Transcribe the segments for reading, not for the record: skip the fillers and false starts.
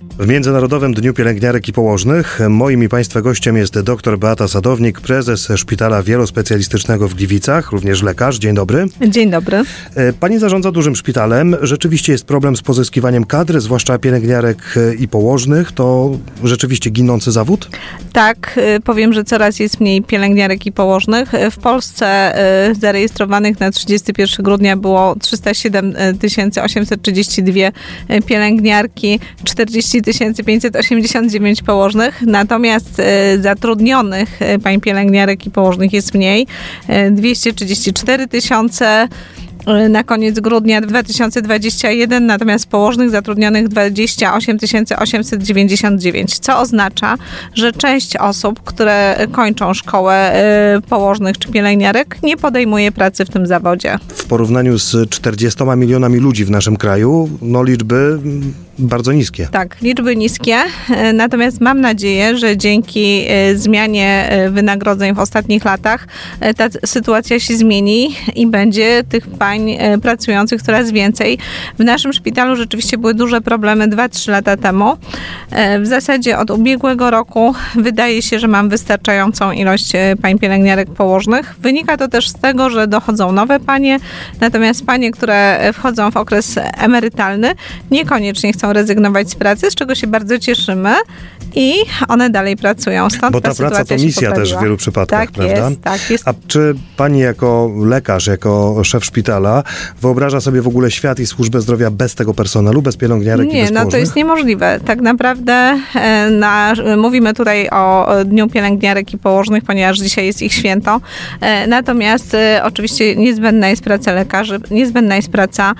W Międzynarodowym Dniu Pielęgniarek i Położnych moim i Państwa gościem jest dr Beata Sadownik, prezes Szpitala Wielospecjalistycznego w Gliwicach, również lekarz. Dzień dobry. Dzień dobry. Pani zarządza dużym szpitalem. Rzeczywiście jest problem z pozyskiwaniem kadry, zwłaszcza pielęgniarek i położnych. To rzeczywiście ginący zawód? Tak, powiem, że coraz jest mniej pielęgniarek i położnych. W Polsce zarejestrowanych na 31 grudnia było 307 832 pielęgniarki, 40 589 położnych, natomiast zatrudnionych pań pielęgniarek i położnych jest mniej, 234 000 na koniec grudnia 2021, natomiast położnych zatrudnionych 28 899, co oznacza, że część osób, które kończą szkołę położnych czy pielęgniarek, nie podejmuje pracy w tym zawodzie. W porównaniu z 40 milionami ludzi w naszym kraju, liczby bardzo niskie. Tak, liczby niskie, natomiast mam nadzieję, że dzięki zmianie wynagrodzeń w ostatnich latach ta sytuacja się zmieni i będzie tych pań pracujących coraz więcej. W naszym szpitalu rzeczywiście były duże problemy 2-3 lata temu. W zasadzie od ubiegłego roku wydaje się, że mam wystarczającą ilość pań pielęgniarek położnych. Wynika to też z tego, że dochodzą nowe panie, natomiast panie, które wchodzą w okres emerytalny, niekoniecznie chcą rezygnować z pracy, z czego się bardzo cieszymy i one dalej pracują. Stąd bo ta praca to misja też w wielu przypadkach, tak, prawda? Tak jest. A czy pani jako lekarz, jako szef szpitala wyobraża sobie w ogóle świat i służbę zdrowia bez tego personelu, bez pielęgniarek i bez położnych? To jest niemożliwe. Tak naprawdę mówimy tutaj o Dniu Pielęgniarek i Położnych, ponieważ dzisiaj jest ich święto. Natomiast oczywiście niezbędna jest praca lekarzy, niezbędna jest praca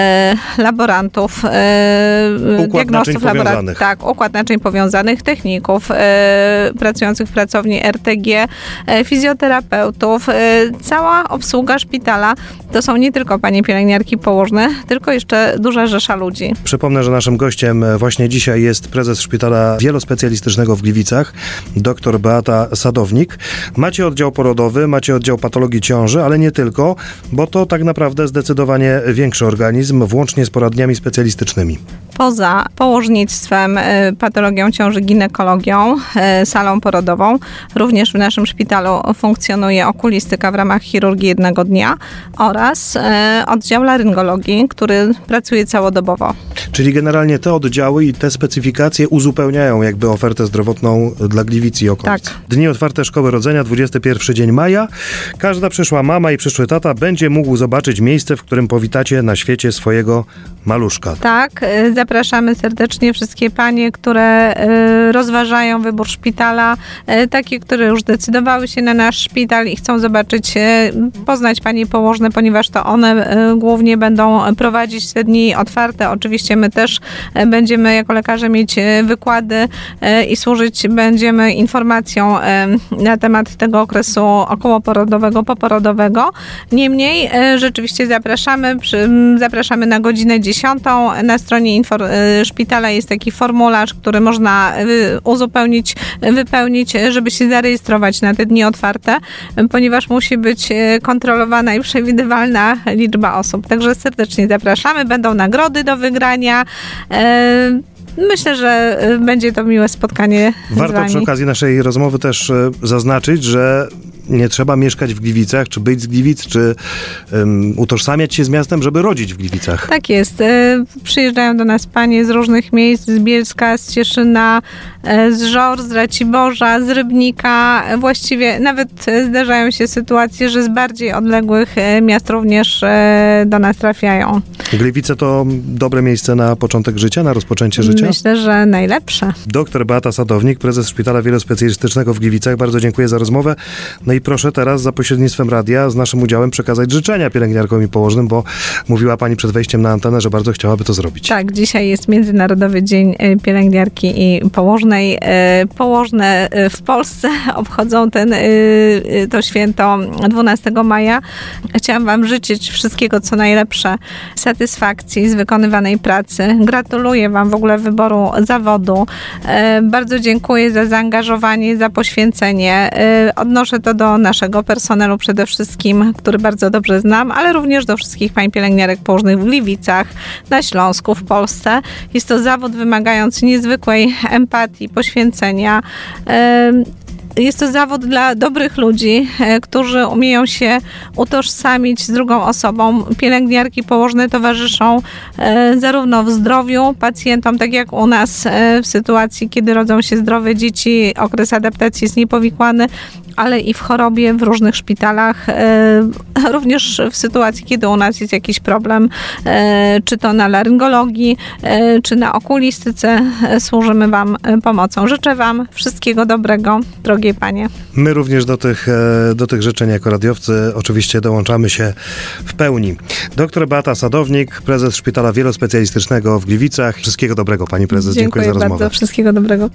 laborantów, diagnostów laboratoryjnych. Tak, układ naczyń powiązanych, techników pracujących w pracowni RTG, fizjoterapeutów. Cała obsługa szpitala to są nie tylko panie pielęgniarki położne, tylko jeszcze duża rzesza ludzi. Przypomnę, że naszym gościem właśnie dzisiaj jest prezes Szpitala Wielospecjalistycznego w Gliwicach, dr Beata Sadownik. Macie oddział porodowy, macie oddział patologii ciąży, ale nie tylko, bo to tak naprawdę zdecydowanie większy organizm, włącznie z poradniami specjalistycznymi. Poza położnictwem, patologią ciąży, ginekologią, salą porodową, również w naszym szpitalu funkcjonuje okulistyka w ramach chirurgii jednego dnia oraz oddział laryngologii, który pracuje całodobowo. Czyli generalnie te oddziały i te specyfikacje uzupełniają jakby ofertę zdrowotną dla Gliwic i okolic. Tak. Dni otwarte Szkoły Rodzenia, 21 dzień maja. Każda przyszła mama i przyszły tata będzie mógł zobaczyć miejsce, w którym powitacie na świecie swojego maluszka. Tak, zapraszamy serdecznie wszystkie panie, które rozważają wybór szpitala, takie, które już decydowały się na nasz szpital i chcą zobaczyć, poznać panie położne, ponieważ to one głównie będą prowadzić te dni otwarte. Oczywiście my też będziemy jako lekarze mieć wykłady i służyć będziemy informacją na temat tego okresu okołoporodowego, poporodowego. Niemniej rzeczywiście zapraszamy na godzinę 10. Na stronie szpitala jest taki formularz, który można uzupełnić, wypełnić, żeby się zarejestrować na te dni otwarte, ponieważ musi być kontrolowana i przewidywalna liczba osób. Także serdecznie zapraszamy. Będą nagrody do wygrania. Myślę, że będzie to miłe spotkanie z wami. Warto przy okazji naszej rozmowy też zaznaczyć, że nie trzeba mieszkać w Gliwicach, czy być z Gliwic, czy utożsamiać się z miastem, żeby rodzić w Gliwicach. Tak jest. Przyjeżdżają do nas panie z różnych miejsc, z Bielska, z Cieszyna, z Żor, z Raciborza, z Rybnika. Właściwie nawet zdarzają się sytuacje, że z bardziej odległych miast również do nas trafiają. Gliwice to dobre miejsce na początek życia, na rozpoczęcie życia? Myślę, że najlepsze. Dr Beata Sadownik, prezes Szpitala Wielospecjalistycznego w Gliwicach. Bardzo dziękuję za rozmowę. No i proszę teraz za pośrednictwem radia z naszym udziałem przekazać życzenia pielęgniarkom i położnym, bo mówiła pani przed wejściem na antenę, że bardzo chciałaby to zrobić. Tak, dzisiaj jest Międzynarodowy Dzień Pielęgniarki i Położnej. Położne w Polsce obchodzą to święto 12 maja. Chciałam wam życzyć wszystkiego, co najlepsze, satysfakcji z wykonywanej pracy. Gratuluję wam w ogóle wyboru zawodu. Bardzo dziękuję za zaangażowanie, za poświęcenie. Odnoszę to do naszego personelu przede wszystkim, który bardzo dobrze znam, ale również do wszystkich pań pielęgniarek położnych w Gliwicach, na Śląsku, w Polsce. Jest to zawód wymagający niezwykłej empatii, poświęcenia. Jest to zawód dla dobrych ludzi, którzy umieją się utożsamić z drugą osobą. Pielęgniarki położne towarzyszą zarówno w zdrowiu pacjentom, tak jak u nas w sytuacji, kiedy rodzą się zdrowe dzieci, okres adaptacji jest niepowikłany, ale i w chorobie, w różnych szpitalach, również w sytuacji, kiedy u nas jest jakiś problem, czy to na laryngologii, czy na okulistyce, służymy Wam pomocą. Życzę Wam wszystkiego dobrego, drogie panie. My również do tych życzeń jako radiowcy oczywiście dołączamy się w pełni. Doktor Beata Sadownik, prezes Szpitala Wielospecjalistycznego w Gliwicach. Wszystkiego dobrego, pani prezes. Dziękuję za rozmowę. Bardzo. Wszystkiego dobrego.